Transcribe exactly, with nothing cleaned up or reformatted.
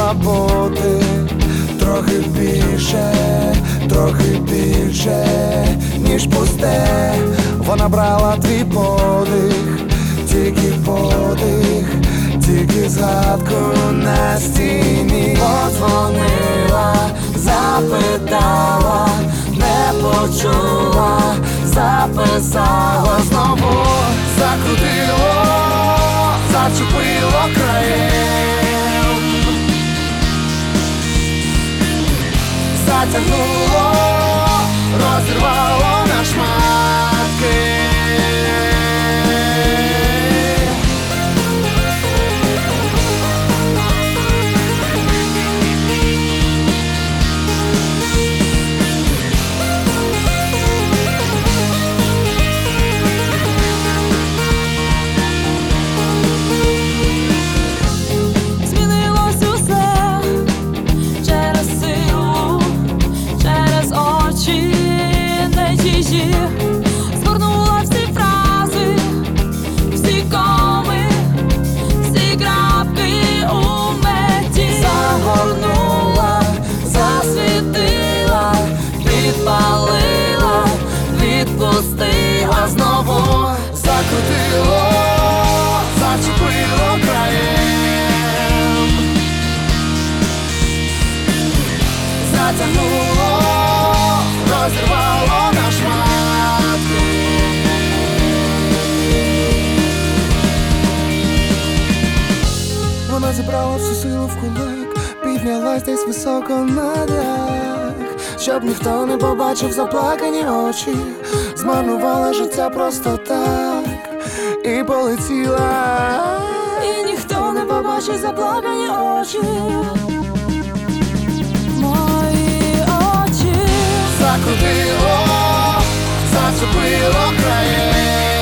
мала бути трохи більше, трохи більше, ніж пусте. Вона брала твій подих, тільки подих, тільки згадку на стіні. Подзвонила, запитала, не почула, записала, знову закрутило, зачепило краєм, затягнуло, розірвало на шматки. Згорнула всі фрази, всі коми, всі крапки у меті. Загорнула, засвітила, підпалила, відпустила, знову закрутило, зачепило краєм, затягнуло, розірвало на шматки. Вона зібрала всю силу в кулак, піднялась десь високо на дах, щоб ніхто не побачив заплакані очі. Змарнувала життя просто так і полетіла, і ніхто не побачить заплакані очі. Мої очі закрутило, зачепило краєм,